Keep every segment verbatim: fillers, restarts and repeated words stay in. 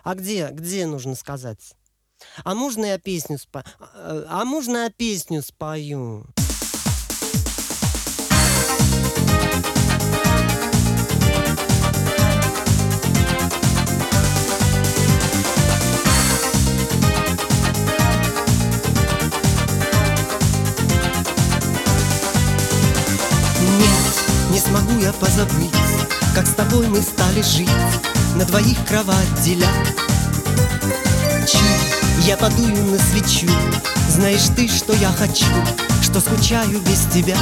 А где, где нужно сказать? А можно я песню спою? А, а можно я песню спою? Не смогу я позабыть, как с тобой мы стали жить, на двоих кровать деля. Чу, я подую на свечу, знаешь ты, что я хочу, что скучаю без тебя.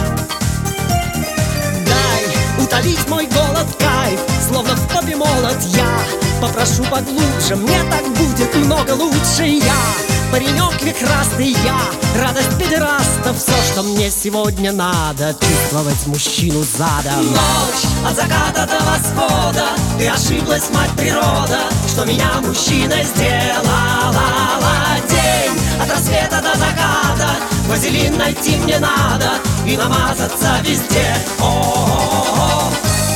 Дай утолить мой голод, кайф, словно в попе молот. Я попрошу поглубже, мне так будет много лучше. Я паренек вихрастый, я радость педерастов. Все, что мне сегодня надо, чувствовать мужчину задом. Ночь от заката до восхода, ты ошиблась, мать природа, что меня мужчиной сделала. День от рассвета до заката, вазелин найти мне надо и намазаться везде. О-о-о-о.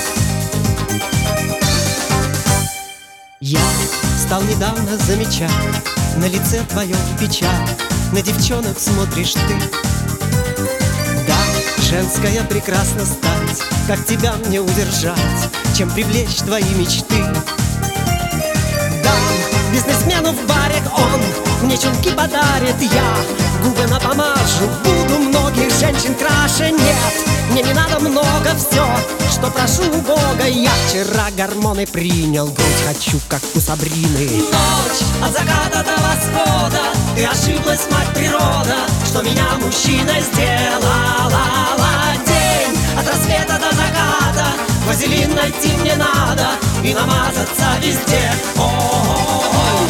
Я стал недавно замечать на лице твоем печаль, на девчонок смотришь ты. Да, женская прекрасно стать, как тебя мне удержать, чем привлечь твои мечты. Да, бизнесмену в баре он мне чулки подарит. Я губы напомажу, буду многих женщин краше. Нет, мне не надо много, все, что прошу у Бога. Я вчера гормоны принял, грудь хочу, как у Сабрины. Ночь от заката до восхода, ты ошиблась, мать природа, что меня мужчиной сделала. День от рассвета до заката, вазелин найти мне надо и намазаться везде. О-о-о-о.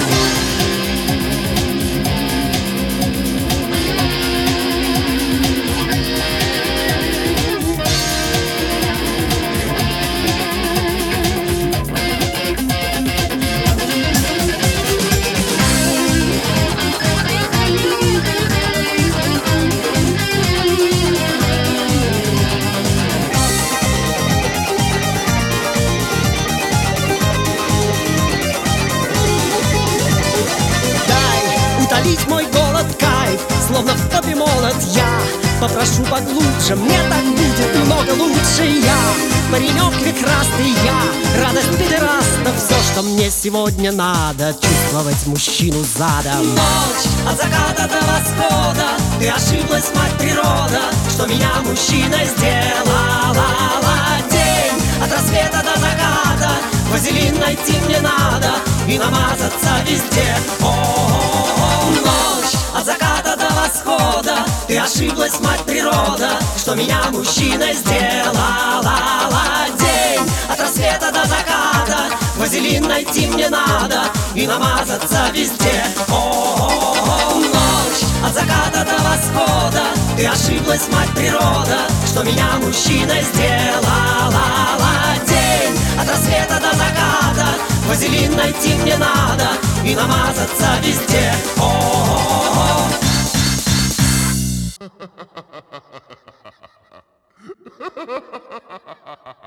Утолить мой голод, кайф, словно в попе молот. Я попрошу поглубже, мне так будет много лучше. Я паренек вихрастый, я радость педерастов. Все, что мне сегодня надо, чувствовать мужчину задом. Ночь от заката до восхода, ты ошиблась, мать природа, что меня мужчиной сделала. День от рассвета до заката, вазелин найти мне надо и намазаться везде. О-о-о-о. Ночь от заката до восхода, ты ошиблась, мать природа, что меня мужчиной сделала. День от рассвета до заката, вазелин найти мне надо и намазаться везде. О-о-о-о. Ночь от заката до восхода, ты ошиблась, мать природа, что меня мужчиной сделала. День от рассвета до заката, вазелин найти мне надо и намазаться везде. О-о-о-о.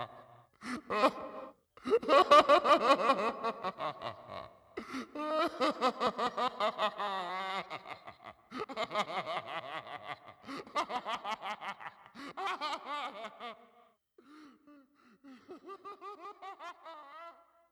Ha ha ha ha ha!